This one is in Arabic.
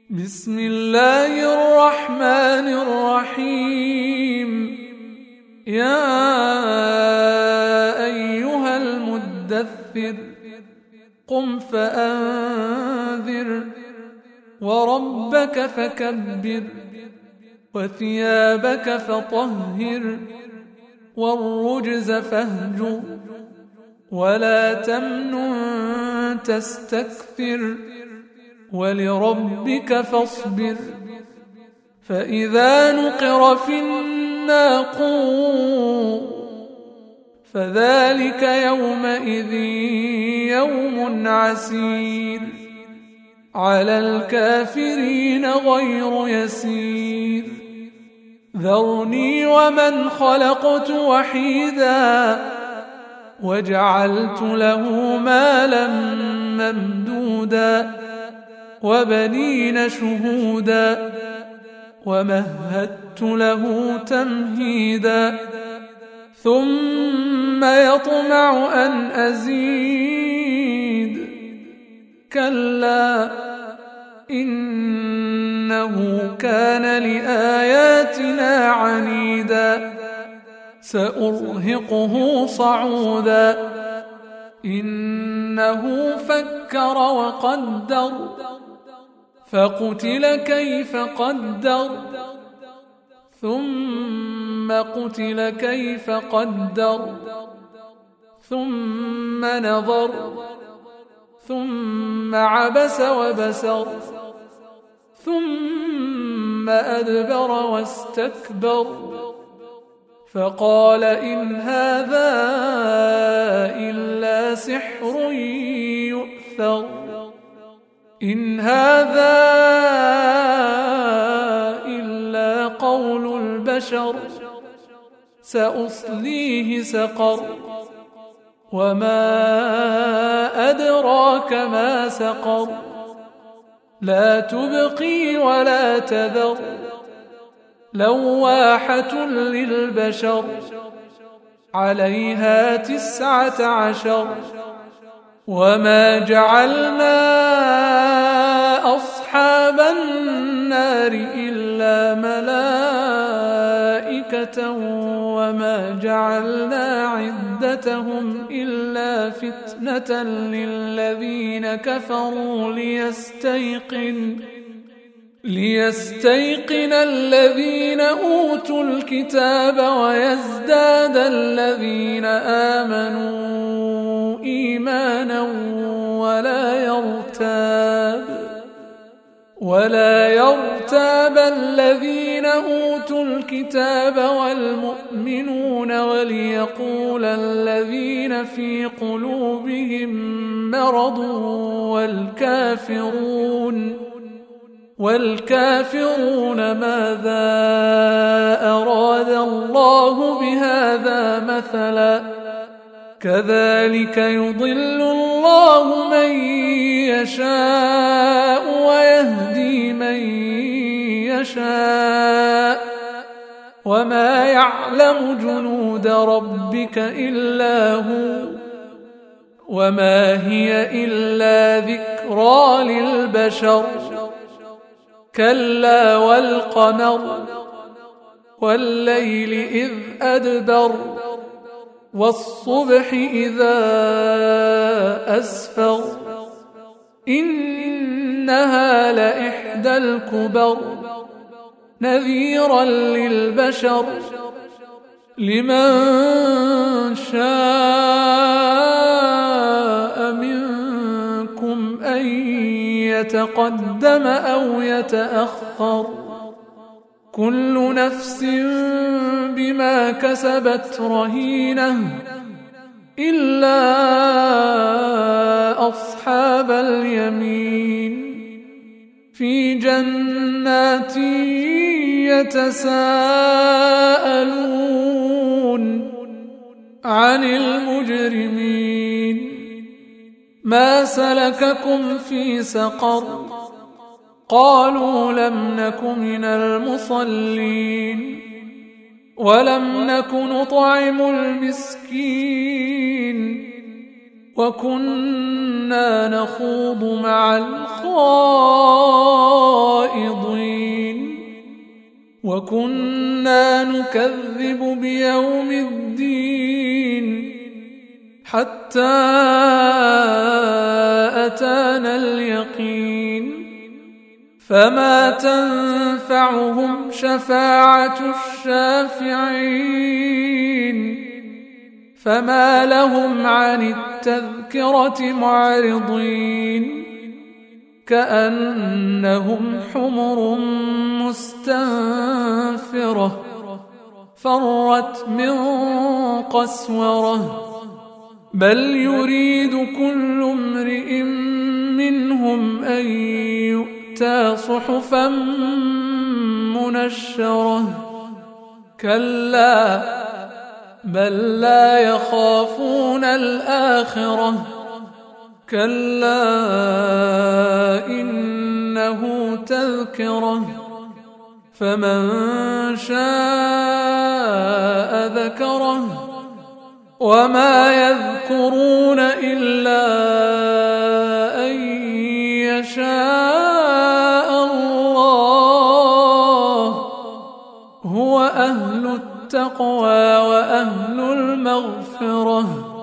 بسم الله الرحمن الرحيم. يا أيها المدثر قم فأنذر وربك فكبر وثيابك فطهر والرجز فاهجر ولا تمنن تستكثر ولربك فاصبر. فإذا نقر في الناقور فذلك يومئذ يوم عسير على الكافرين غير يسير. ذرني ومن خلقت وحيدا وجعلت له مالا ممدودا وبنين شهودا ومهدت له تمهيدا ثم يطمع أن أزيد كلا إنه كان لآياتنا عنيدا سأرهقه صعودا إنه فكر وقدر فقتل كيف قدر ثم قتل كيف قدر ثم نظر ثم عبس وبسر ثم أدبر واستكبر فقال إن هذا إلا سحر يؤثر إن هذا إلا قول البشر سأصليه سقر وما أدراك ما سقر لا تبقي ولا تذر لواحة للبشر عليها 19 وما جعلنا أصحاب النار إلا ملائكة وما جعلنا عدتهم إلا فتنة للذين كفروا ليستيقن الذين أوتوا الكتاب ويزداد الذين آمنوا إيمانا ولا يرتاب الذين أوتوا الكتاب والمؤمنون وليقول الذين في قلوبهم مرض والكافرون ماذا أراد الله بهذا مثلا كذلك يضل الله من يشاء ويهدي من يشاء وما يعلم جنود ربك إلا هو وما هي إلا ذكرى للبشر كلا والقمر والليل إذ أدبر والصبح إذا أسفر إنها لإحدى الكبر نذيرا للبشر لمن شاء منكم أن يتقدم أو يتأخر كل نفس بما كسبت رهينة إلا أصحاب اليمين في جنات يتساءلون عن المجرمين ما سلككم في سقر قالوا لم نك من المصلين ولم نك نطعم المسكين وكنا نخوض مع الخائضين وكنا نكذب بيوم الدين حتى أتانا اليقين فما تنفعهم شفاعة الشافعين فما لهم عن التذكرة معرضين كأنهم حمر مستنفرة فرت من قسورة بل يريد كل امرئ منهم أن يؤتى صحفا منشرة كلا بل لا يخافون الآخرة كلا إنه تذكرة فمن شاء ذكره وما يذكرون إلا أن يشاء الله هو أهل التقوى وأهل المغفرة